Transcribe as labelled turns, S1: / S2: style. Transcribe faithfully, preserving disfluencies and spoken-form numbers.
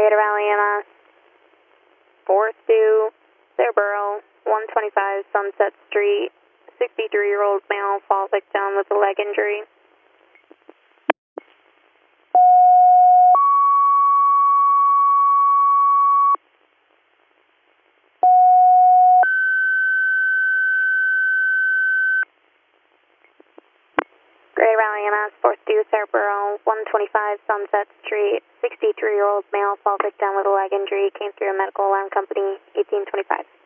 S1: Greater Valley M S, fourth due, Cerbero, one twenty-five Sunset Street, sixty-three-year-old male fall victim with a leg injury. Greater Valley M S, fourth due, Cerbero, one twenty-five Sunset Street, sixty-three-year-old male fall victim with a leg injury, came through a medical alarm company, eighteen twenty-five.